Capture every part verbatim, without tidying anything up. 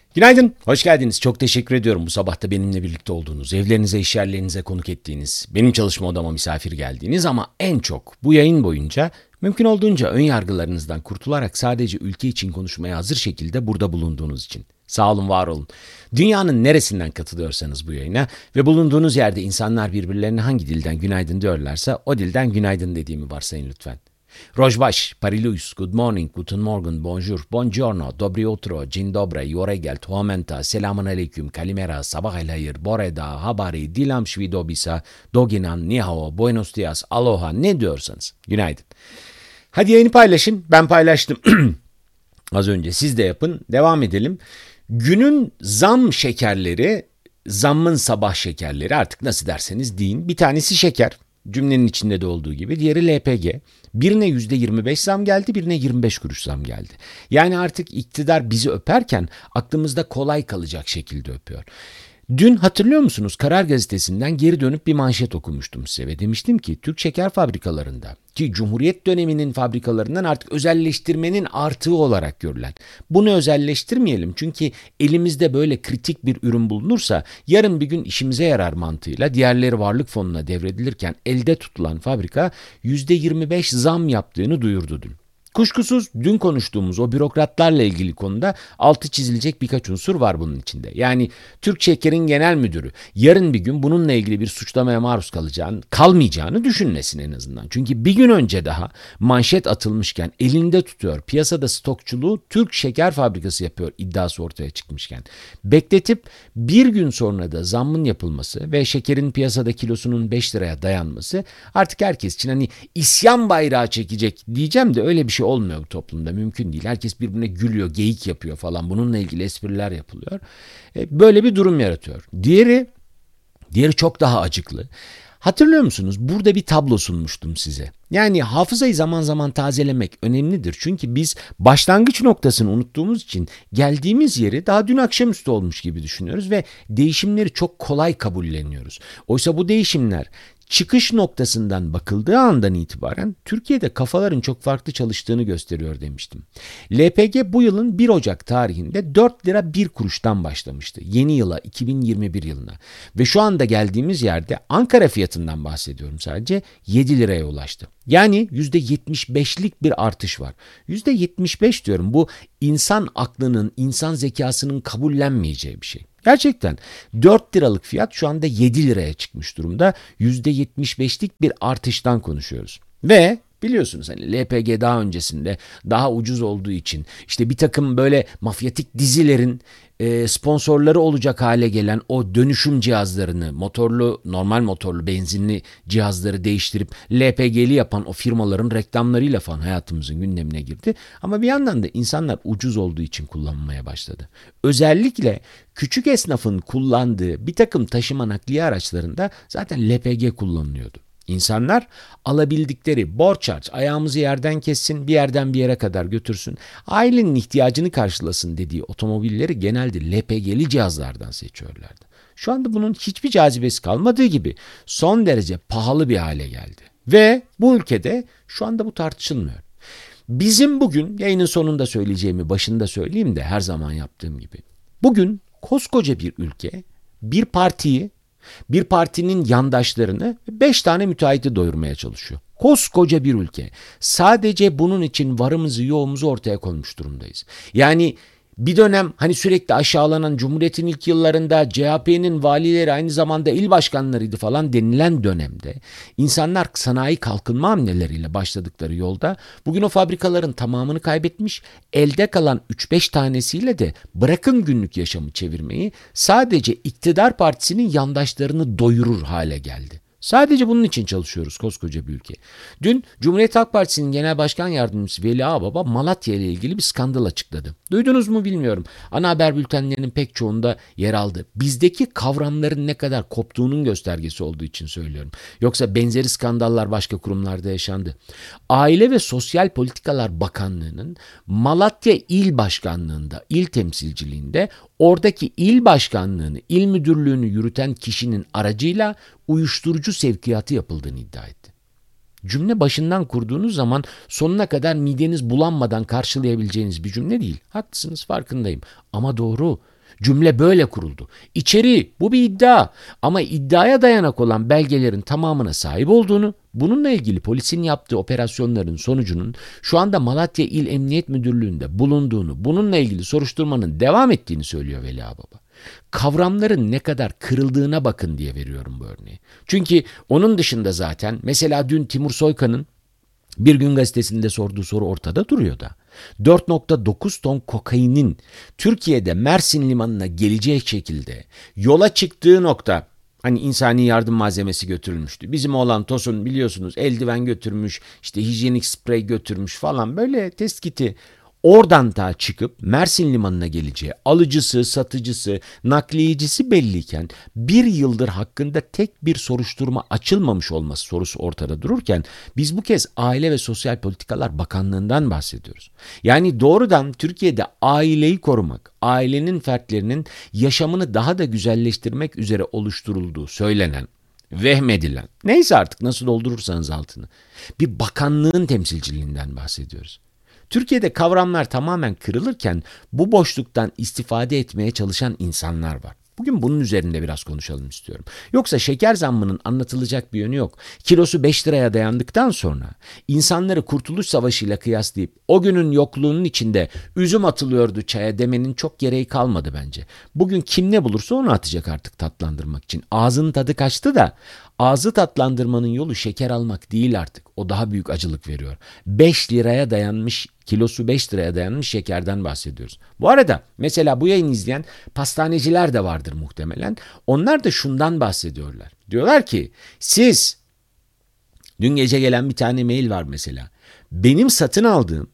Günaydın, hoş geldiniz. Çok teşekkür ediyorum bu sabah da benimle birlikte olduğunuz, evlerinize, iş yerlerinize konuk ettiğiniz, benim çalışma odama misafir geldiğiniz ama en çok bu yayın boyunca mümkün olduğunca ön yargılarınızdan kurtularak sadece ülke için konuşmaya hazır şekilde burada bulunduğunuz için. Sağ olun, var olun. Dünyanın neresinden katılıyorsanız bu yayına ve bulunduğunuz yerde insanlar birbirlerine hangi dilden günaydın diyorlarsa o dilden günaydın dediğimi varsayın lütfen. Rojbaş, Parilus, Good Morning, Guten Morgen, Bonjour, Buongiorno, Dobry utro, Dzień dobry, Yoregel, Tuamenta, Selamun Aleyküm, Kalimera, Sabah el Hayır, Boreda, Habari, Dilam Shvidobisa, Doginan, Nihao, Buenos Dias, Aloha ne diyorsanız. Günaydın. Hadi yayını paylaşın. Ben paylaştım. Az önce siz de yapın. Devam edelim. Günün zam şekerleri, zammın sabah şekerleri artık nasıl derseniz deyin. Bir tanesi şeker. Cümlenin içinde de olduğu gibi. Diğeri L P G. Birine yüzde yirmi beş zam geldi, birine yirmi beş kuruş zam geldi. Yani artık iktidar bizi öperken aklımızda kolay kalacak şekilde öpüyor. Dün hatırlıyor musunuz? Karar Gazetesi'nden geri dönüp bir manşet okumuştum size ve demiştim ki Türk şeker fabrikalarında ki Cumhuriyet döneminin fabrikalarından artık özelleştirmenin artığı olarak görülen. Bunu özelleştirmeyelim çünkü elimizde böyle kritik bir ürün bulunursa yarın bir gün işimize yarar mantığıyla diğerleri varlık fonuna devredilirken elde tutulan fabrika yüzde yirmi beş zam yaptığını duyurdu dün. Kuşkusuz dün konuştuğumuz o bürokratlarla ilgili konuda altı çizilecek birkaç unsur var bunun içinde. Yani Türk Şeker'in genel müdürü yarın bir gün bununla ilgili bir suçlamaya maruz kalacağını, kalmayacağını düşünmesin en azından. Çünkü bir gün önce daha manşet atılmışken elinde tutuyor, piyasada stokçuluğu Türk Şeker Fabrikası yapıyor iddiası ortaya çıkmışken. Bekletip bir gün sonra da zammın yapılması ve şekerin piyasada kilosunun beş liraya dayanması artık herkes için hani isyan bayrağı çekecek diyeceğim de öyle bir şey olmuyor bu toplumda, mümkün değil. Herkes birbirine gülüyor, geyik yapıyor falan. Bununla ilgili espriler yapılıyor. Böyle bir durum yaratıyor. Diğeri, diğeri çok daha acıklı. Hatırlıyor musunuz? Burada bir tablo sunmuştum size. Yani hafızayı zaman zaman tazelemek önemlidir. Çünkü biz başlangıç noktasını unuttuğumuz için geldiğimiz yeri daha dün akşamüstü olmuş gibi düşünüyoruz ve değişimleri çok kolay kabulleniyoruz. Oysa bu değişimler çıkış noktasından bakıldığı andan itibaren Türkiye'de kafaların çok farklı çalıştığını gösteriyor demiştim. L P G bu yılın bir Ocak tarihinde dört lira bir kuruştan başlamıştı. Yeni yıla, iki bin yirmi bir yılına. Ve şu anda geldiğimiz yerde Ankara fiyatından bahsediyorum sadece, yedi liraya ulaştı. Yani yüzde yetmiş beşlik bir artış var. yüzde yetmiş beş diyorum, bu insan aklının, insan zekasının kabullenmeyeceği bir şey. Gerçekten dört liralık fiyat şu anda yedi liraya çıkmış durumda. yüzde yetmiş beşlik bir artıştan konuşuyoruz. Ve biliyorsunuz hani L P G daha öncesinde daha ucuz olduğu için işte bir takım böyle mafyatik dizilerin e, sponsorları olacak hale gelen o dönüşüm cihazlarını, motorlu, normal motorlu, benzinli cihazları değiştirip L P G'li yapan o firmaların reklamlarıyla falan hayatımızın gündemine girdi. Ama bir yandan da insanlar ucuz olduğu için kullanmaya başladı. Özellikle küçük esnafın kullandığı bir takım taşıma nakliye araçlarında zaten L P G kullanılıyordu. İnsanlar alabildikleri borç harç ayağımızı yerden kessin, bir yerden bir yere kadar götürsün, ailenin ihtiyacını karşılasın dediği otomobilleri genelde L P G'li cihazlardan seçiyorlardı. Şu anda bunun hiçbir cazibesi kalmadığı gibi son derece pahalı bir hale geldi. Ve bu ülkede şu anda bu tartışılmıyor. Bizim bugün yayının sonunda söyleyeceğimi başında söyleyeyim de her zaman yaptığım gibi. Bugün koskoca bir ülke bir partiyi, bir partinin yandaşlarını beş tane müteahhiti doyurmaya çalışıyor. Koskoca bir ülke. Sadece bunun için varımızı yoğumuzu ortaya koymuş durumdayız. Yani bir dönem hani sürekli aşağılanan Cumhuriyet'in ilk yıllarında C H P'nin valileri aynı zamanda il başkanlarıydı falan denilen dönemde insanlar sanayi kalkınma hamleleriyle başladıkları yolda bugün o fabrikaların tamamını kaybetmiş, elde kalan üç beş tanesiyle de bırakın günlük yaşamı çevirmeyi sadece iktidar partisinin yandaşlarını doyurur hale geldi. Sadece bunun için çalışıyoruz koskoca bir ülke. Dün Cumhuriyet Halk Partisi'nin Genel Başkan Yardımcısı Veli Ağbaba Malatya ile ilgili bir skandal açıkladı. Duydunuz mu bilmiyorum. Ana haber bültenlerinin pek çoğunda yer aldı. Bizdeki kavramların ne kadar koptuğunun göstergesi olduğu için söylüyorum. Yoksa benzeri skandallar başka kurumlarda yaşandı. Aile ve Sosyal Politikalar Bakanlığı'nın Malatya İl Başkanlığı'nda, il temsilciliğinde oradaki il başkanlığını, il müdürlüğünü yürüten kişinin aracıyla uyuşturucu sevkiyatı yapıldığını iddia etti. Cümle başından kurduğunuz zaman sonuna kadar mideniz bulanmadan karşılayabileceğiniz bir cümle değil. Haklısınız, farkındayım. Ama doğru. Cümle böyle kuruldu. İçeriği bu bir iddia ama iddiaya dayanak olan belgelerin tamamına sahip olduğunu, bununla ilgili polisin yaptığı operasyonların sonucunun şu anda Malatya İl Emniyet Müdürlüğü'nde bulunduğunu, bununla ilgili soruşturmanın devam ettiğini söylüyor Veli Ağababa. Kavramların ne kadar kırıldığına bakın diye veriyorum bu örneği. Çünkü onun dışında zaten mesela dün Timur Soykan'ın Bir Gün Gazetesi'nde sorduğu soru ortada duruyor da. dört nokta dokuz ton kokainin Türkiye'de Mersin Limanı'na gelecek şekilde yola çıktığı nokta, hani insani yardım malzemesi götürülmüştü. Bizim oğlan Tosun biliyorsunuz eldiven götürmüş, işte hijyenik sprey götürmüş falan, böyle test kiti. Oradan da çıkıp Mersin Limanı'na geleceği, alıcısı, satıcısı, nakliyecisi belliyken bir yıldır hakkında tek bir soruşturma açılmamış olması sorusu ortada dururken biz bu kez Aile ve Sosyal Politikalar Bakanlığı'ndan bahsediyoruz. Yani doğrudan Türkiye'de aileyi korumak, ailenin fertlerinin yaşamını daha da güzelleştirmek üzere oluşturulduğu söylenen, vehmedilen, neyse artık nasıl doldurursanız altını, bir bakanlığın temsilciliğinden bahsediyoruz. Türkiye'de kavramlar tamamen kırılırken bu boşluktan istifade etmeye çalışan insanlar var. Bugün bunun üzerinde biraz konuşalım istiyorum. Yoksa şeker zammının anlatılacak bir yönü yok. Kilosu beş liraya dayandıktan sonra insanları Kurtuluş Savaşı ile kıyaslayıp o günün yokluğunun içinde üzüm atılıyordu çaya demenin çok gereği kalmadı bence. Bugün kim ne bulursa onu atacak artık tatlandırmak için. Ağzının tadı kaçtı da ağzı tatlandırmanın yolu şeker almak değil artık. O daha büyük acılık veriyor. beş liraya dayanmış, kilosu beş liraya dayanmış şekerden bahsediyoruz. Bu arada mesela bu yayını izleyen pastaneciler de vardır muhtemelen. Onlar da şundan bahsediyorlar. Diyorlar ki siz, dün gece gelen bir tane mail var mesela. Benim satın aldığım,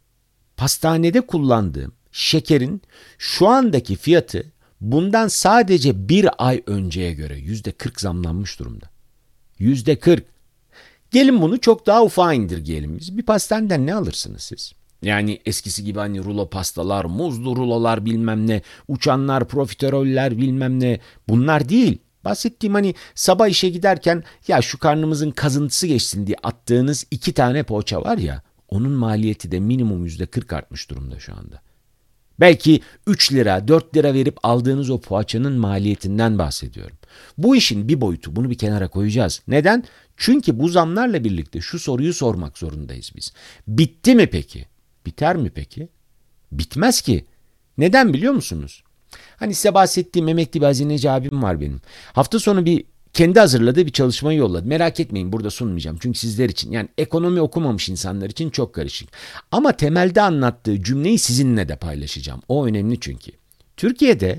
pastanede kullandığım şekerin şu andaki fiyatı bundan sadece bir ay önceye göre yüzde kırk zamlanmış durumda. yüzde kırk. Gelin bunu çok daha ufağa indirgeyelim biz. Bir pastaneden ne alırsınız siz? Yani eskisi gibi hani rulo pastalar, muzlu rulolar bilmem ne, uçanlar, profiteroller bilmem ne, bunlar değil. Bahsettiğim hani sabah işe giderken ya şu karnımızın kazıntısı geçsin diye attığınız iki tane poğaça var ya, onun maliyeti de minimum yüzde kırk artmış durumda şu anda. Belki üç lira, dört lira verip aldığınız o poğaçanın maliyetinden bahsediyorum. Bu işin bir boyutu, bunu bir kenara koyacağız. Neden? Çünkü bu zamlarla birlikte şu soruyu sormak zorundayız biz. Bitti mi peki? Biter mi peki? Bitmez ki. Neden biliyor musunuz? Hani size bahsettiğim emekli bir hazineci abim var benim. Hafta sonu bir kendi hazırladığı bir çalışmayı yolladı. Merak etmeyin, burada sunmayacağım. Çünkü sizler için, yani ekonomi okumamış insanlar için çok karışık. Ama temelde anlattığı cümleyi sizinle de paylaşacağım. O önemli çünkü. Türkiye'de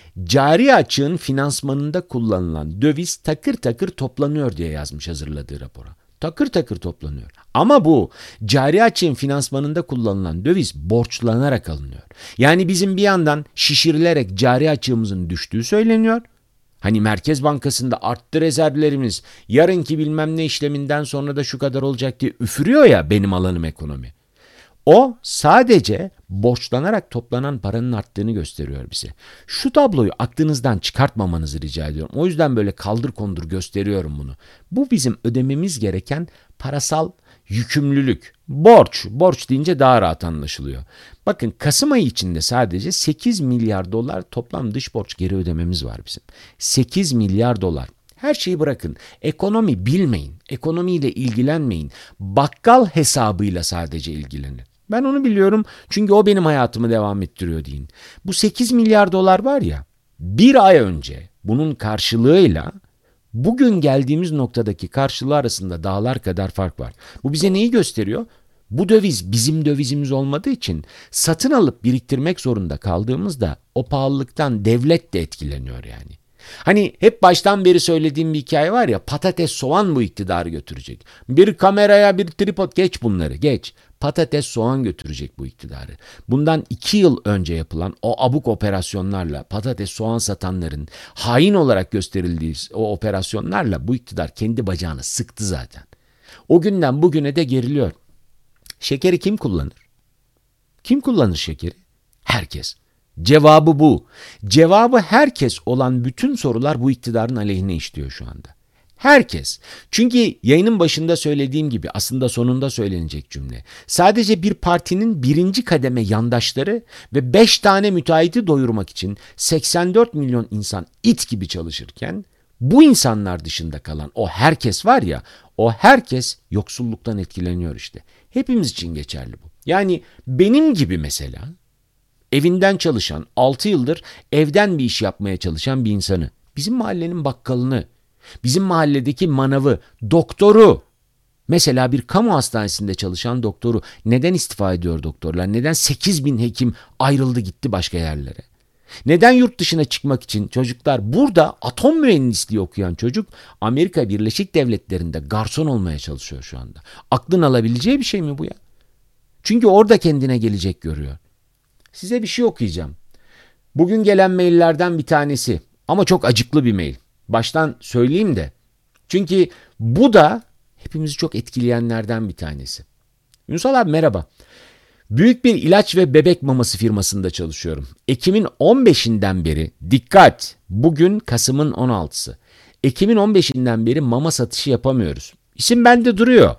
cari açığın finansmanında kullanılan döviz takır takır toplanıyor diye yazmış hazırladığı rapora. Takır takır toplanıyor. Ama bu cari açığın finansmanında kullanılan döviz borçlanarak alınıyor. Yani bizim bir yandan şişirilerek cari açığımızın düştüğü söyleniyor. Hani Merkez Bankası'nda arttı rezervlerimiz, yarınki bilmem ne işleminden sonra da şu kadar olacak diye üfürüyor ya benim alanım ekonomi. O sadece borçlanarak toplanan paranın arttığını gösteriyor bize. Şu tabloyu aklınızdan çıkartmamanızı rica ediyorum. O yüzden böyle kaldır kondur gösteriyorum bunu. Bu bizim ödememiz gereken parasal yükümlülük. Borç. Borç deyince daha rahat anlaşılıyor. Bakın Kasım ayı içinde sadece sekiz milyar dolar toplam dış borç geri ödememiz var bizim. sekiz milyar dolar. Her şeyi bırakın. Ekonomi bilmeyin. Ekonomiyle ilgilenmeyin. Bakkal hesabıyla sadece ilgilenin. Ben onu biliyorum çünkü o benim hayatımı devam ettiriyor deyin. Bu sekiz milyar dolar var ya, bir ay önce bunun karşılığıyla bugün geldiğimiz noktadaki karşılığı arasında dağlar kadar fark var. Bu bize neyi gösteriyor? Bu döviz bizim dövizimiz olmadığı için satın alıp biriktirmek zorunda kaldığımızda o pahalılıktan devlet de etkileniyor yani. Hani hep baştan beri söylediğim bir hikaye var ya, patates soğan bu iktidarı götürecek. Bir kameraya bir tripod, geç bunları geç. Patates soğan götürecek bu iktidarı. Bundan iki yıl önce yapılan o abuk operasyonlarla, patates soğan satanların hain olarak gösterildiği o operasyonlarla bu iktidar kendi bacağını sıktı zaten. O günden bugüne de geriliyor. Şekeri kim kullanır? Kim kullanır şekeri? Herkes. Cevabı bu. Cevabı herkes olan bütün sorular bu iktidarın aleyhine işliyor şu anda. Herkes. Çünkü yayının başında söylediğim gibi aslında sonunda söylenecek cümle. Sadece bir partinin birinci kademe yandaşları ve beş tane müteahhiti doyurmak için seksen dört milyon insan it gibi çalışırken bu insanlar dışında kalan o herkes var ya, o herkes yoksulluktan etkileniyor işte. Hepimiz için geçerli bu. Yani benim gibi mesela evinden çalışan, altı yıldır evden bir iş yapmaya çalışan bir insanı, bizim mahallenin bakkalını, bizim mahalledeki manavı, doktoru, mesela bir kamu hastanesinde çalışan doktoru neden istifa ediyor doktorlar? Neden sekiz bin hekim ayrıldı gitti başka yerlere? Neden yurt dışına çıkmak için çocuklar burada atom mühendisliği okuyan çocuk Amerika Birleşik Devletleri'nde garson olmaya çalışıyor şu anda? Aklın alabileceği bir şey mi bu ya? Çünkü orada kendine gelecek görüyor. Size bir şey okuyacağım. Bugün gelen maillerden bir tanesi ama çok acıklı bir mail. Baştan söyleyeyim de. Çünkü bu da hepimizi çok etkileyenlerden bir tanesi. Ünsal abi merhaba. Büyük bir ilaç ve bebek maması firmasında çalışıyorum. Ekim'in on beşinden beri, dikkat, bugün Kasım'ın on altısı. Ekim'in on beşinden beri mama satışı yapamıyoruz. İsim bende duruyor.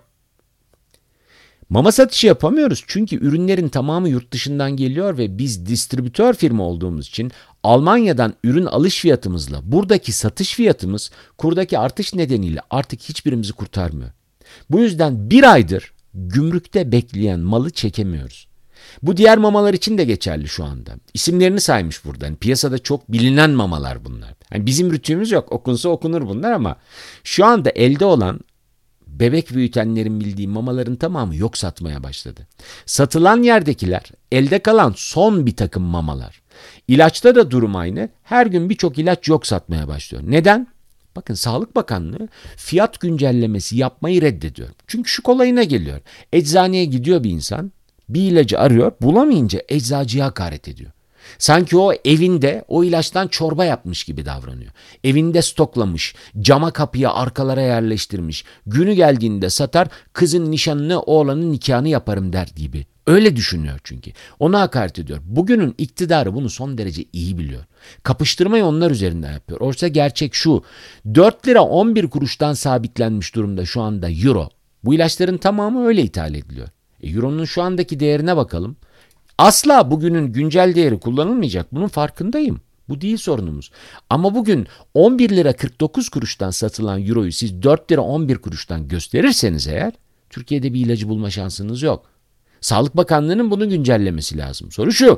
Mama satışı yapamıyoruz çünkü ürünlerin tamamı yurt dışından geliyor ve biz distribütör firma olduğumuz için Almanya'dan ürün alış fiyatımızla buradaki satış fiyatımız kurdaki artış nedeniyle artık hiçbirimizi kurtarmıyor. Bu yüzden bir aydır gümrükte bekleyen malı çekemiyoruz. Bu diğer mamalar için de geçerli şu anda. İsimlerini saymış burada. Yani piyasada çok bilinen mamalar bunlar. Yani bizim rütüğümüz yok. Okunsa okunur bunlar ama şu anda elde olan bebek büyütenlerin bildiği mamaların tamamı yok satmaya başladı. Satılan yerdekiler elde kalan son bir takım mamalar. İlaçta da durum aynı. Her gün birçok ilaç yok satmaya başlıyor. Neden? Bakın Sağlık Bakanlığı fiyat güncellemesi yapmayı reddediyor. Çünkü şu kolayına geliyor. Eczaneye gidiyor bir insan, bir ilacı arıyor, bulamayınca eczacıya hakaret ediyor. Sanki o evinde o ilaçtan çorba yapmış gibi davranıyor. Evinde stoklamış, cama kapıya arkalara yerleştirmiş. Günü geldiğinde satar, kızın nişanını oğlanın nikahını yaparım der gibi. Öyle düşünüyor çünkü. Ona hakaret ediyor. Bugünün iktidarı bunu son derece iyi biliyor. Kapıştırmayı onlar üzerinden yapıyor. Oysa gerçek şu. dört lira on bir kuruştan sabitlenmiş durumda şu anda euro. Bu ilaçların tamamı öyle ithal ediliyor. E, euronun şu andaki değerine bakalım. Asla bugünün güncel değeri kullanılmayacak. Bunun farkındayım. Bu değil sorunumuz. Ama bugün on bir lira kırk dokuz kuruştan satılan euroyu siz dört lira on bir kuruştan gösterirseniz eğer Türkiye'de bir ilacı bulma şansınız yok. Sağlık Bakanlığı'nın bunu güncellemesi lazım. Soru şu.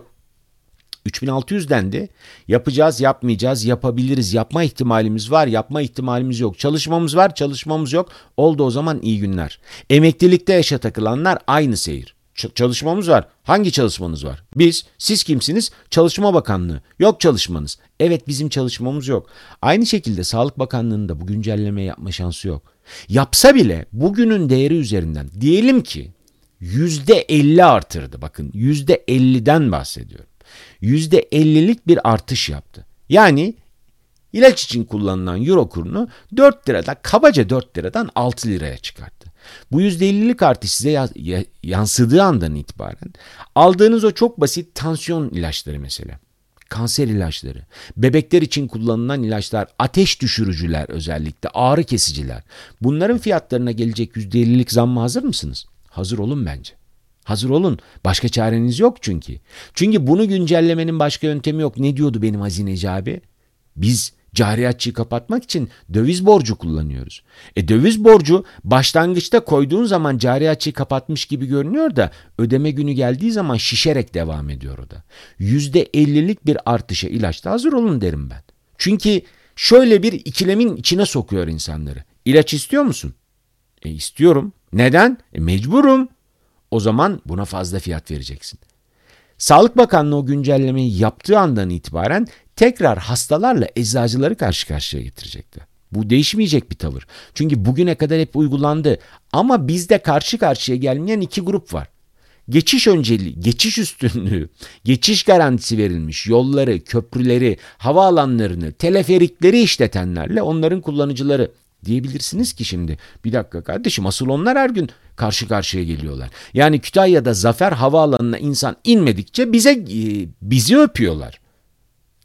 üç bin altı yüz dendi. Yapacağız, yapmayacağız, yapabiliriz. Yapma ihtimalimiz var, yapma ihtimalimiz yok. Çalışmamız var, çalışmamız yok. Oldu o zaman iyi günler. Emeklilikte yaşa takılanlar aynı seyir. Ç- çalışmamız var. Hangi çalışmanız var? Biz, siz kimsiniz? Çalışma Bakanlığı. Yok çalışmanız. Evet bizim çalışmamız yok. Aynı şekilde Sağlık Bakanlığı'nın da bu güncelleme yapma şansı yok. Yapsa bile bugünün değeri üzerinden diyelim ki yüzde elli artırdı. Bakın yüzde elliden bahsediyorum. yüzde ellilik bir artış yaptı. Yani ilaç için kullanılan euro kurunu dört liradan kabaca dört liradan altı liraya çıkarttı. Bu yüzde ellilik artış size ya, ya, yansıdığı andan itibaren aldığınız o çok basit tansiyon ilaçları mesela, kanser ilaçları, bebekler için kullanılan ilaçlar, ateş düşürücüler özellikle, ağrı kesiciler. Bunların fiyatlarına gelecek yüzde ellilik zamma hazır mısınız? Hazır olun bence. Hazır olun. Başka çareniz yok çünkü. Çünkü bunu güncellemenin başka yöntemi yok. Ne diyordu benim hazineci abi? Biz cari açığı kapatmak için döviz borcu kullanıyoruz. E döviz borcu başlangıçta koyduğun zaman cari açığı kapatmış gibi görünüyor da ödeme günü geldiği zaman şişerek devam ediyor o da. yüzde ellilik bir artışa ilaçta hazır olun derim ben. Çünkü şöyle bir ikilemin içine sokuyor insanları. İlaç istiyor musun? E istiyorum. Neden? E mecburum. O zaman buna fazla fiyat vereceksin. Sağlık Bakanlığı o güncellemeyi yaptığı andan itibaren tekrar hastalarla eczacıları karşı karşıya getirecekti. Bu değişmeyecek bir tavır. Çünkü bugüne kadar hep uygulandı. Ama bizde karşı karşıya gelmeyen iki grup var. Geçiş önceliği, geçiş üstünlüğü, geçiş garantisi verilmiş yolları, köprüleri, havaalanlarını, teleferikleri işletenlerle onların kullanıcıları. Diyebilirsiniz ki şimdi bir dakika kardeşim asıl onlar her gün karşı karşıya geliyorlar. Yani Kütahya'da Zafer Havaalanı'na insan inmedikçe bize bizi öpüyorlar.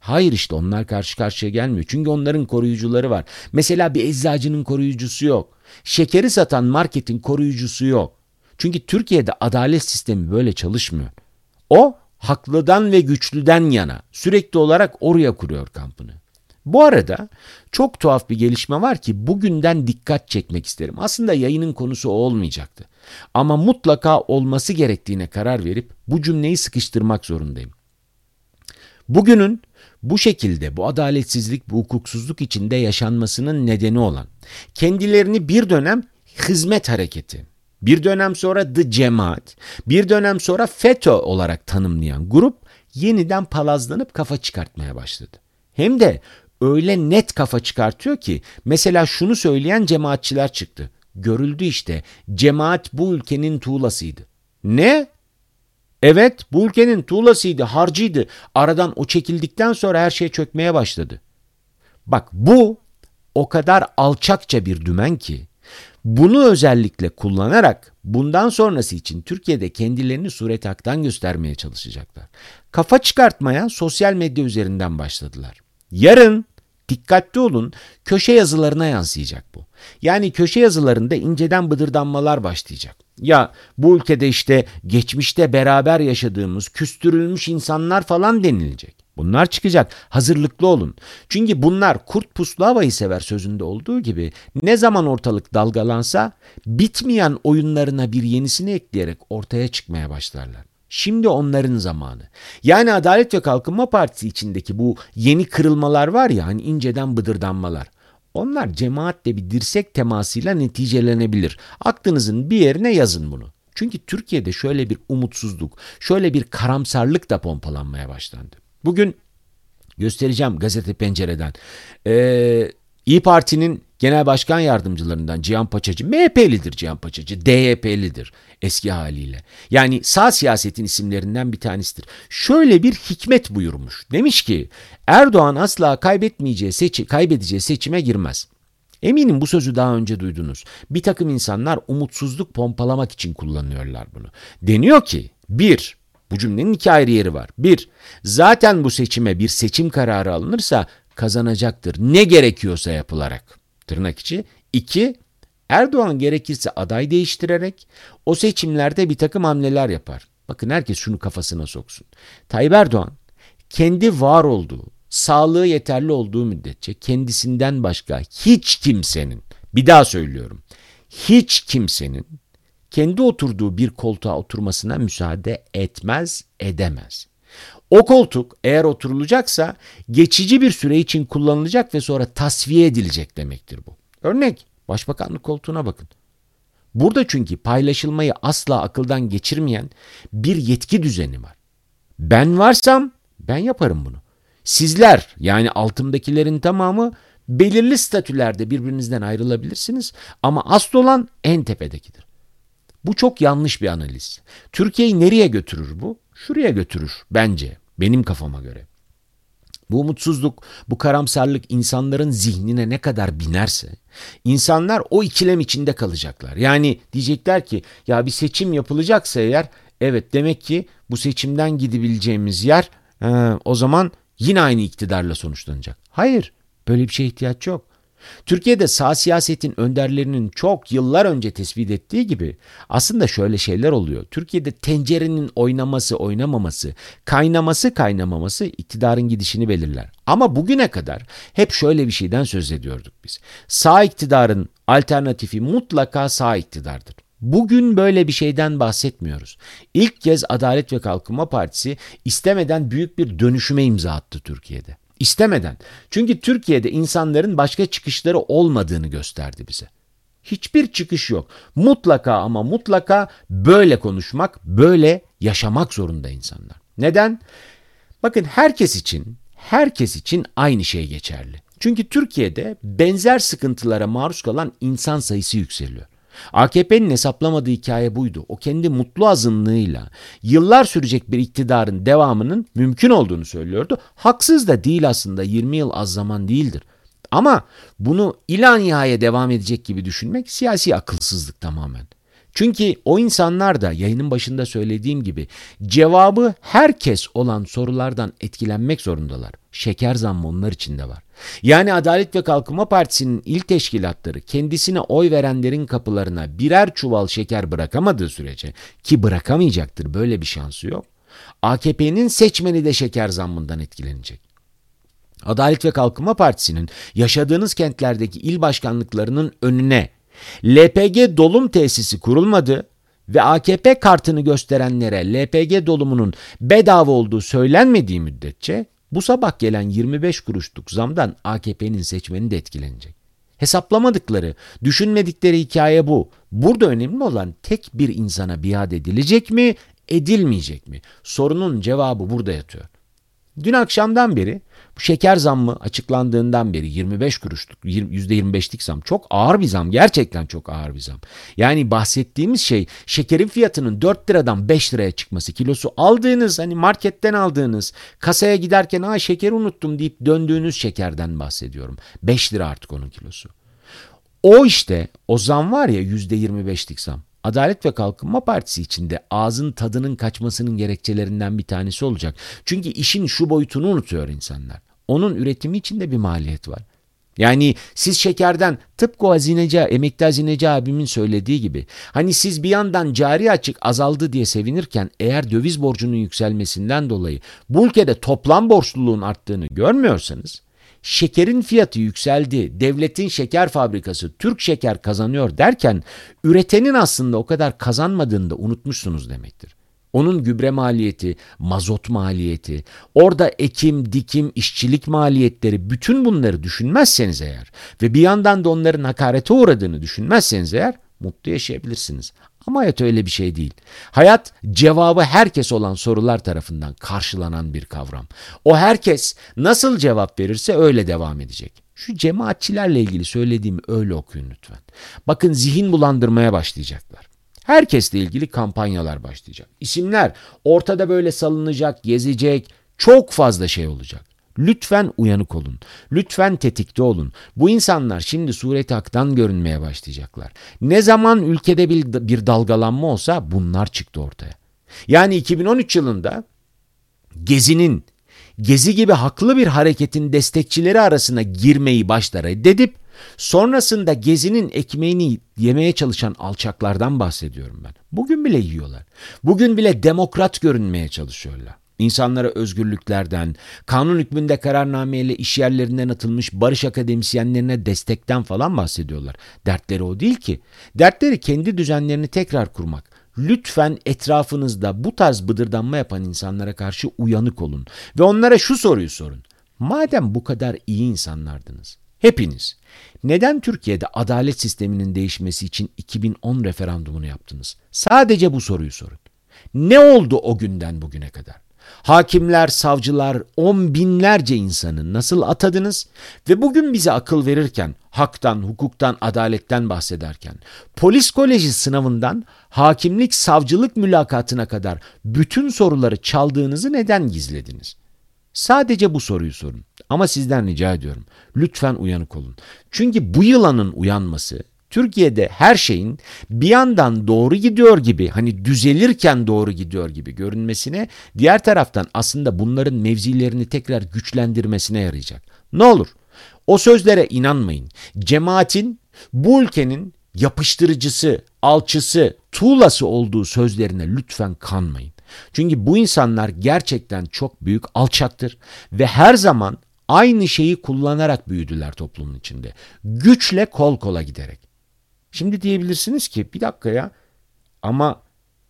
Hayır, işte onlar karşı karşıya gelmiyor. Çünkü onların koruyucuları var. Mesela bir eczacının koruyucusu yok. Şekeri satan marketin koruyucusu yok. Çünkü Türkiye'de adalet sistemi böyle çalışmıyor. O haklıdan ve güçlüden yana sürekli olarak oraya kuruyor kampını. Bu arada çok tuhaf bir gelişme var ki bugünden dikkat çekmek isterim. Aslında yayının konusu o olmayacaktı. Ama mutlaka olması gerektiğine karar verip bu cümleyi sıkıştırmak zorundayım. Bugünün bu şekilde bu adaletsizlik, bu hukuksuzluk içinde yaşanmasının nedeni olan, kendilerini bir dönem hizmet hareketi, bir dönem sonra The Cemaat, bir dönem sonra FETÖ olarak tanımlayan grup yeniden palazlanıp kafa çıkartmaya başladı. Hem de öyle net kafa çıkartıyor ki mesela şunu söyleyen cemaatçiler çıktı. Görüldü işte, cemaat bu ülkenin tuğlasıydı. Ne? Evet, bu ülkenin tuğlasıydı, harcıydı. Aradan o çekildikten sonra her şey çökmeye başladı. Bak, bu o kadar alçakça bir dümen ki bunu özellikle kullanarak bundan sonrası için Türkiye'de kendilerini sureti haktan göstermeye çalışacaklar. Kafa çıkartmaya sosyal medya üzerinden başladılar. Yarın dikkatli olun, köşe yazılarına yansıyacak bu. Yani köşe yazılarında inceden bıdırdanmalar başlayacak. Ya bu ülkede işte geçmişte beraber yaşadığımız küstürülmüş insanlar falan denilecek. Bunlar çıkacak. Hazırlıklı olun. Çünkü bunlar kurt puslu havayı sever sözünde olduğu gibi ne zaman ortalık dalgalansa bitmeyen oyunlarına bir yenisini ekleyerek ortaya çıkmaya başlarlar. Şimdi onların zamanı. Yani Adalet ve Kalkınma Partisi içindeki bu yeni kırılmalar var ya, hani inceden bıdırdanmalar. Onlar cemaatle bir dirsek temasıyla neticelenebilir. Aklınızın bir yerine yazın bunu. Çünkü Türkiye'de şöyle bir umutsuzluk, şöyle bir karamsarlık da pompalanmaya başlandı. Bugün göstereceğim Gazete Pencere'den. Ee, İyi Parti'nin genel başkan yardımcılarından Cihan Paçacı, M H P'lidir Cihan Paçacı, D Y P'lidir eski haliyle. Yani sağ siyasetin isimlerinden bir tanesidir. Şöyle bir hikmet buyurmuş. Demiş ki Erdoğan asla kaybetmeyeceği seçi, kaybedeceği seçime girmez. Eminim bu sözü daha önce duydunuz. Bir takım insanlar umutsuzluk pompalamak için kullanıyorlar bunu. Deniyor ki bir, bu cümlenin iki ayrı yeri var. Bir, zaten bu seçime bir seçim kararı alınırsa kazanacaktır. Ne gerekiyorsa yapılarak. Tırnak içi. İki, Erdoğan gerekirse aday değiştirerek o seçimlerde bir takım hamleler yapar. Bakın herkes şunu kafasına soksun. Tayyip Erdoğan kendi var olduğu, sağlığı yeterli olduğu müddetçe kendisinden başka hiç kimsenin, bir daha söylüyorum, hiç kimsenin kendi oturduğu bir koltuğa oturmasına müsaade etmez, edemez. O koltuk eğer oturulacaksa geçici bir süre için kullanılacak ve sonra tasfiye edilecek demektir bu. Örnek, başbakanlık koltuğuna bakın. Burada çünkü paylaşılmayı asla akıldan geçirmeyen bir yetki düzeni var. Ben varsam ben yaparım bunu. Sizler, yani altımdakilerin tamamı belirli statülerde birbirinizden ayrılabilirsiniz ama asıl olan en tepedekidir. Bu çok yanlış bir analiz. Türkiye'yi nereye götürür bu? Şuraya götürür bence, benim kafama göre. Bu umutsuzluk, bu karamsarlık insanların zihnine ne kadar binerse, insanlar o ikilem içinde kalacaklar. Yani diyecekler ki ya bir seçim yapılacaksa eğer, evet demek ki bu seçimden gidebileceğimiz yer he, o zaman yine aynı iktidarla sonuçlanacak. Hayır, böyle bir şeye ihtiyaç yok. Türkiye'de sağ siyasetin önderlerinin çok yıllar önce tespit ettiği gibi aslında şöyle şeyler oluyor. Türkiye'de tencerenin oynaması oynamaması, kaynaması kaynamaması iktidarın gidişini belirler. Ama bugüne kadar hep şöyle bir şeyden söz ediyorduk biz. Sağ iktidarın alternatifi mutlaka sağ iktidardır. Bugün böyle bir şeyden bahsetmiyoruz. İlk kez Adalet ve Kalkınma Partisi istemeden büyük bir dönüşüme imza attı Türkiye'de. İstemeden. Çünkü Türkiye'de insanların başka çıkışları olmadığını gösterdi bize. Hiçbir çıkış yok. Mutlaka ama mutlaka böyle konuşmak, böyle yaşamak zorunda insanlar. Neden? Bakın herkes için, herkes için aynı şey geçerli. Çünkü Türkiye'de benzer sıkıntılara maruz kalan insan sayısı yükseliyor. A K P'nin hesaplamadığı hikaye buydu. O kendi mutlu azınlığıyla yıllar sürecek bir iktidarın devamının mümkün olduğunu söylüyordu. Haksız da değil aslında, yirmi yıl az zaman değildir. Ama bunu ila nihaya devam edecek gibi düşünmek siyasi akılsızlık tamamen. Çünkü o insanlar da yayının başında söylediğim gibi cevabı herkes olan sorulardan etkilenmek zorundalar. şeker zammı onlar için de var. Yani Adalet ve Kalkınma Partisi'nin il teşkilatları kendisine oy verenlerin kapılarına birer çuval şeker bırakamadığı sürece, ki bırakamayacaktır, böyle bir şansı yok, A K P'nin seçmeni de şeker zammından etkilenecek. Adalet ve Kalkınma Partisi'nin yaşadığınız kentlerdeki il başkanlıklarının önüne L P G dolum tesisi kurulmadı ve A K P kartını gösterenlere L P G dolumunun bedava olduğu söylenmediği müddetçe bu sabah gelen yirmi beş kuruşluk zamdan A K P'nin seçmeni de etkilenecek. Hesaplamadıkları, düşünmedikleri hikaye bu. Burada önemli olan tek bir insana biat edilecek mi, edilmeyecek mi? Sorunun cevabı burada yatıyor. Dün akşamdan beri bu şeker zammı açıklandığından beri yirmi beş kuruşluk, yüzde yirmi beşlik zam çok ağır bir zam. Gerçekten çok ağır bir zam. Yani bahsettiğimiz şey şekerin fiyatının dört liradan beş liraya çıkması. Kilosu aldığınız, hani marketten aldığınız, kasaya giderken "Aa, şekeri unuttum" deyip döndüğünüz şekerden bahsediyorum. beş lira artık onun kilosu. O işte o zam var ya, yüzde yirmi beşlik zam. Adalet ve Kalkınma Partisi içinde ağzın tadının kaçmasının gerekçelerinden bir tanesi olacak. Çünkü işin şu boyutunu unutuyor insanlar. Onun üretimi için de bir maliyet var. Yani siz şekerden, tıpkı o hazineci, emekli hazineci abimin söylediği gibi, hani siz bir yandan cari açık azaldı diye sevinirken eğer döviz borcunun yükselmesinden dolayı bu ülkede toplam borçluluğun arttığını görmüyorsanız, şekerin fiyatı yükseldi, devletin şeker fabrikası Türk Şeker kazanıyor derken üretenin aslında o kadar kazanmadığını da unutmuşsunuz demektir. Onun gübre maliyeti, mazot maliyeti, orada ekim, dikim, işçilik maliyetleri, bütün bunları düşünmezseniz eğer ve bir yandan da onların hakarete uğradığını düşünmezseniz eğer mutlu yaşayabilirsiniz. Ama hayat öyle bir şey değil. Hayat cevabı herkes olan sorular tarafından karşılanan bir kavram. O herkes nasıl cevap verirse öyle devam edecek. Şu cemaatçilerle ilgili söylediğimi öyle okuyun lütfen. Bakın, zihin bulandırmaya başlayacaklar. Herkesle ilgili kampanyalar başlayacak. İsimler ortada böyle salınacak, gezecek, çok fazla şey olacak. Lütfen uyanık olun. Lütfen tetikte olun. Bu insanlar şimdi sureti haktan görünmeye başlayacaklar. Ne zaman ülkede bir, bir dalgalanma olsa bunlar çıktı ortaya. Yani iki bin on üç yılında Gezi'nin, Gezi gibi haklı bir hareketin destekçileri arasına girmeyi başta reddedip sonrasında Gezi'nin ekmeğini yemeye çalışan alçaklardan bahsediyorum ben. Bugün bile yiyorlar. Bugün bile demokrat görünmeye çalışıyorlar. İnsanlara özgürlüklerden, kanun hükmünde kararnameyle iş yerlerinden atılmış barış akademisyenlerine destekten falan bahsediyorlar. Dertleri o değil ki. Dertleri kendi düzenlerini tekrar kurmak. Lütfen etrafınızda bu tarz bıdırdanma yapan insanlara karşı uyanık olun. Ve onlara şu soruyu sorun. Madem bu kadar iyi insanlardınız, hepiniz, neden Türkiye'de adalet sisteminin değişmesi için iki bin on referandumunu yaptınız? Sadece bu soruyu sorun. Ne oldu o günden bugüne kadar? Hakimler, savcılar, on binlerce insanı nasıl atadınız? Ve bugün bize akıl verirken, haktan, hukuktan, adaletten bahsederken, polis koleji sınavından hakimlik, savcılık mülakatına kadar bütün soruları çaldığınızı neden gizlediniz? Sadece bu soruyu sorun. Ama sizden rica ediyorum, lütfen uyanık olun. Çünkü bu yılanın uyanması, Türkiye'de her şeyin bir yandan doğru gidiyor gibi, hani düzelirken doğru gidiyor gibi görünmesine, diğer taraftan aslında bunların mevzilerini tekrar güçlendirmesine yarayacak. Ne olur o sözlere inanmayın. Cemaatin bu ülkenin yapıştırıcısı, alçısı, tuğlası olduğu sözlerine lütfen kanmayın. Çünkü bu insanlar gerçekten çok büyük alçaktır ve her zaman aynı şeyi kullanarak büyüdüler toplumun içinde. Güçle kol kola giderek. Şimdi diyebilirsiniz ki bir dakika ya, ama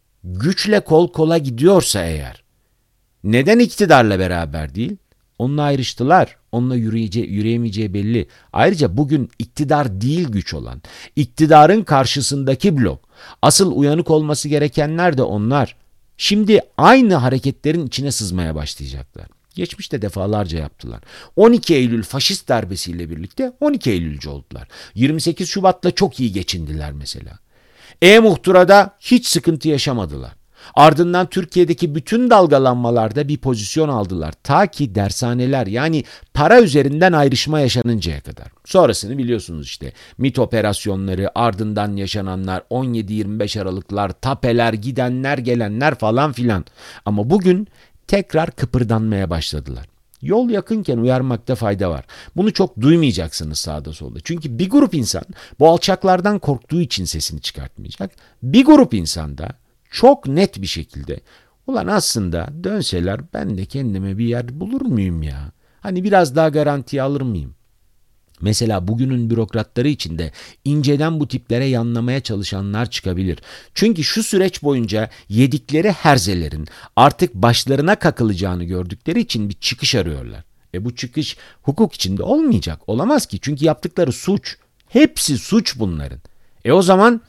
güçle kol kola gidiyorsa eğer neden iktidarla beraber değil? Onunla ayrıştılar. Onunla yürüyece, yürüyemeyeceği belli. Ayrıca bugün iktidar değil güç olan, iktidarın karşısındaki blok. Asıl uyanık olması gerekenler de onlar. Şimdi aynı hareketlerin içine sızmaya başlayacaklar. Geçmişte defalarca yaptılar. on iki Eylül faşist darbesiyle birlikte on iki Eylülcü oldular. yirmi sekiz Şubat'la çok iyi geçindiler mesela. E-Muhtıra'da hiç sıkıntı yaşamadılar. Ardından Türkiye'deki bütün dalgalanmalarda bir pozisyon aldılar. Ta ki dershaneler, yani para üzerinden ayrışma yaşanıncaya kadar. Sonrasını biliyorsunuz işte. MİT operasyonları, ardından yaşananlar, on yedi yirmi beş Aralıklar, tapeler, gidenler gelenler falan filan. Ama bugün tekrar kıpırdanmaya başladılar. Yol yakınken uyarmakta fayda var. Bunu çok duymayacaksınız sağda solda. Çünkü bir grup insan bu alçaklardan korktuğu için sesini çıkartmayacak. Bir grup insan da çok net bir şekilde ulan aslında dönseler ben de kendime bir yer bulur muyum ya? Hani biraz daha garantiye alır mıyım? Mesela bugünün bürokratları içinde inceden bu tiplere yanlamaya çalışanlar çıkabilir. Çünkü şu süreç boyunca yedikleri herzelerin artık başlarına kakılacağını gördükleri için bir çıkış arıyorlar. E bu çıkış hukuk içinde olmayacak. Olamaz ki çünkü yaptıkları suç. Hepsi suç bunların. E o zaman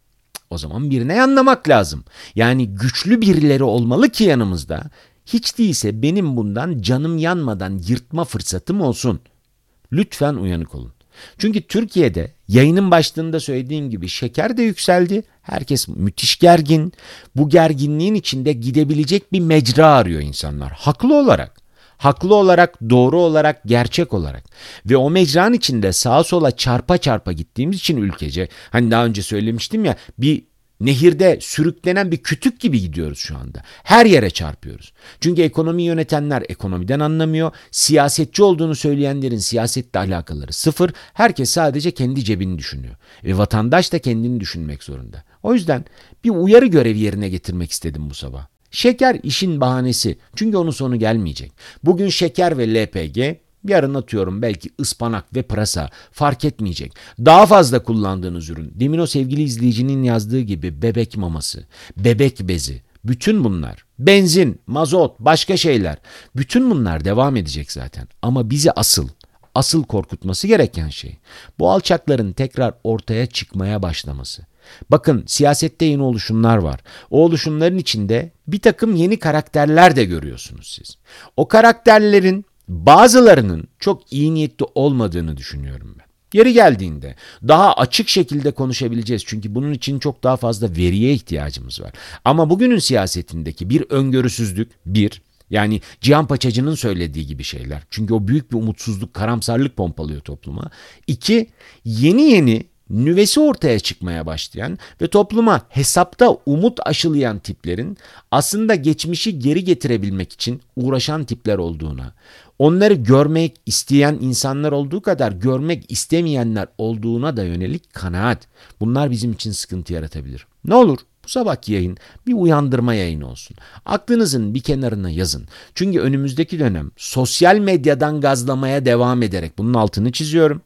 o zaman birine yanlamak lazım. Yani güçlü birileri olmalı ki yanımızda. Hiç değilse benim bundan canım yanmadan yırtma fırsatım olsun. Lütfen uyanık olun. Çünkü Türkiye'de yayının başlığında söylediğim gibi şeker de yükseldi. Herkes müthiş gergin. Bu gerginliğin içinde gidebilecek bir mecra arıyor insanlar. Haklı olarak. Haklı olarak, doğru olarak, gerçek olarak. Ve o mecranın içinde sağa sola çarpa çarpa gittiğimiz için ülkece, hani daha önce söylemiştim ya, bir nehirde sürüklenen bir kütük gibi gidiyoruz şu anda. Her yere çarpıyoruz. Çünkü ekonomi yönetenler ekonomiden anlamıyor. Siyasetçi olduğunu söyleyenlerin siyasetle alakaları sıfır. Herkes sadece kendi cebini düşünüyor. Ve vatandaş da kendini düşünmek zorunda. O yüzden bir uyarı görevi yerine getirmek istedim bu sabah. Şeker işin bahanesi. Çünkü onun sonu gelmeyecek. Bugün şeker ve L P G, yarın atıyorum belki ıspanak ve pırasa, fark etmeyecek. Daha fazla kullandığınız ürün. Demin o sevgili izleyicinin yazdığı gibi bebek maması, bebek bezi, bütün bunlar, benzin, mazot, başka şeyler. Bütün bunlar devam edecek zaten. Ama bizi asıl, asıl korkutması gereken şey bu alçakların tekrar ortaya çıkmaya başlaması. Bakın siyasette yeni oluşumlar var. O oluşumların içinde bir takım yeni karakterler de görüyorsunuz siz. O karakterlerin bazılarının çok iyi niyetli olmadığını düşünüyorum ben. Yeri geldiğinde daha açık şekilde konuşabileceğiz. Çünkü bunun için çok daha fazla veriye ihtiyacımız var. Ama bugünün siyasetindeki bir öngörüsüzlük, bir, yani Cihan Paçacı'nın söylediği gibi şeyler. Çünkü o büyük bir umutsuzluk, karamsarlık pompalıyor topluma. İki, yeni yeni nüvesi ortaya çıkmaya başlayan ve topluma hesapta umut aşılayan tiplerin aslında geçmişi geri getirebilmek için uğraşan tipler olduğuna, onları görmek isteyen insanlar olduğu kadar görmek istemeyenler olduğuna da yönelik kanaat. Bunlar bizim için sıkıntı yaratabilir. Ne olur bu sabahki yayın bir uyandırma yayını olsun. Aklınızın bir kenarına yazın. Çünkü önümüzdeki dönem sosyal medyadan gazlamaya devam ederek bunun altını çiziyorum.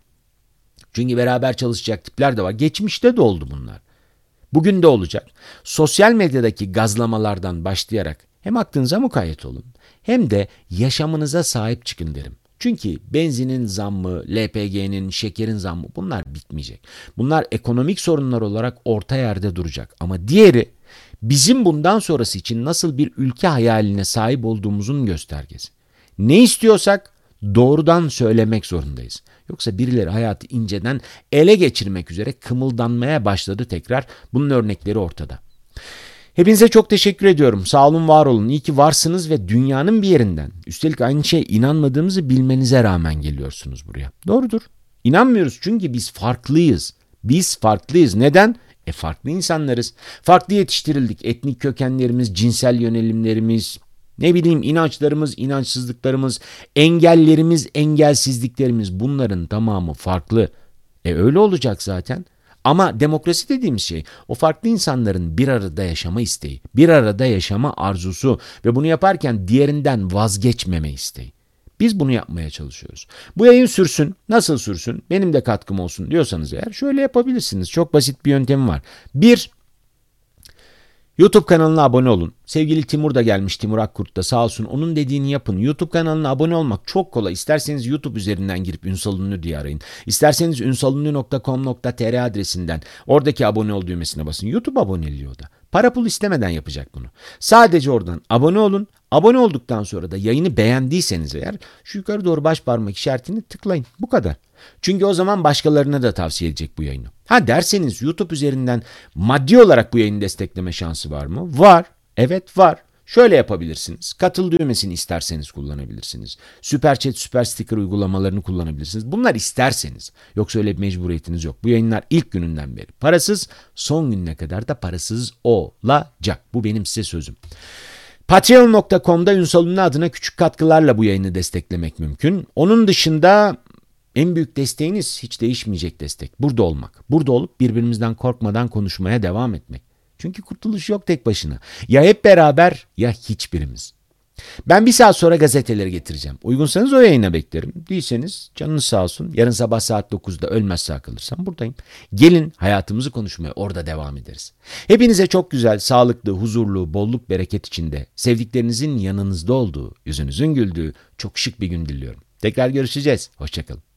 Çünkü beraber çalışacak tipler de var. Geçmişte de oldu bunlar. Bugün de olacak. Sosyal medyadaki gazlamalardan başlayarak hem aklınıza mukayyet olun hem de yaşamınıza sahip çıkın derim. Çünkü benzinin zammı, L P G'nin, şekerin zammı bunlar bitmeyecek. Bunlar ekonomik sorunlar olarak orta yerde duracak. Ama diğeri bizim bundan sonrası için nasıl bir ülke hayaline sahip olduğumuzun göstergesi. Ne istiyorsak doğrudan söylemek zorundayız. Yoksa birileri hayatı inceden ele geçirmek üzere kımıldanmaya başladı tekrar. Bunun örnekleri ortada. Hepinize çok teşekkür ediyorum. Sağ olun, var olun. İyi ki varsınız ve dünyanın bir yerinden, üstelik aynı şeye inanmadığımızı bilmenize rağmen geliyorsunuz buraya. Doğrudur. İnanmıyoruz çünkü biz farklıyız. Biz farklıyız. Neden? E farklı insanlarız. Farklı yetiştirildik. Etnik kökenlerimiz, cinsel yönelimlerimiz, ne bileyim inançlarımız, inançsızlıklarımız, engellerimiz, engelsizliklerimiz, bunların tamamı farklı. E öyle olacak zaten. Ama demokrasi dediğimiz şey o farklı insanların bir arada yaşama isteği, bir arada yaşama arzusu ve bunu yaparken diğerinden vazgeçmeme isteği. Biz bunu yapmaya çalışıyoruz. Bu yayın sürsün. Nasıl sürsün? Benim de katkım olsun diyorsanız eğer şöyle yapabilirsiniz. Çok basit bir yöntemi var. Bir, YouTube kanalına abone olun. Sevgili Timur da gelmiş, Timur Akkurt da sağ olsun, onun dediğini yapın. YouTube kanalına abone olmak çok kolay. İsterseniz YouTube üzerinden girip Ünsal Ünlü diye arayın. İsterseniz ünsalünlü nokta com nokta tr adresinden oradaki abone ol düğmesine basın. YouTube aboneliği o da. Para pul istemeden yapacak bunu. Sadece oradan abone olun. Abone olduktan sonra da yayını beğendiyseniz eğer şu yukarı doğru baş parmak işaretini tıklayın. Bu kadar. Çünkü o zaman başkalarına da tavsiye edecek bu yayını. Ha derseniz YouTube üzerinden maddi olarak bu yayını destekleme şansı var mı? Var. Evet var. Şöyle yapabilirsiniz. Katıl düğmesini isterseniz kullanabilirsiniz. Süper Chat, Süper Sticker uygulamalarını kullanabilirsiniz. Bunlar isterseniz. Yoksa öyle bir mecburiyetiniz yok. Bu yayınlar ilk gününden beri parasız, son gününe kadar da parasız olacak. Bu benim size sözüm. patreon nokta com'da Ünsal Ünlü adına küçük katkılarla bu yayını desteklemek mümkün. Onun dışında en büyük desteğiniz hiç değişmeyecek destek. Burada olmak. Burada olup birbirimizden korkmadan konuşmaya devam etmek. Çünkü kurtuluş yok tek başına. Ya hep beraber ya hiçbirimiz. Ben bir saat sonra gazeteleri getireceğim. Uygunsanız o yayına beklerim. Değilseniz canınız sağ olsun. Yarın sabah saat dokuzda ölmezse kalırsam buradayım. Gelin hayatımızı konuşmaya, orada devam ederiz. Hepinize çok güzel, sağlıklı, huzurlu, bolluk, bereket içinde, sevdiklerinizin yanınızda olduğu, yüzünüzün güldüğü çok şık bir gün diliyorum. Tekrar görüşeceğiz. Hoşça kalın.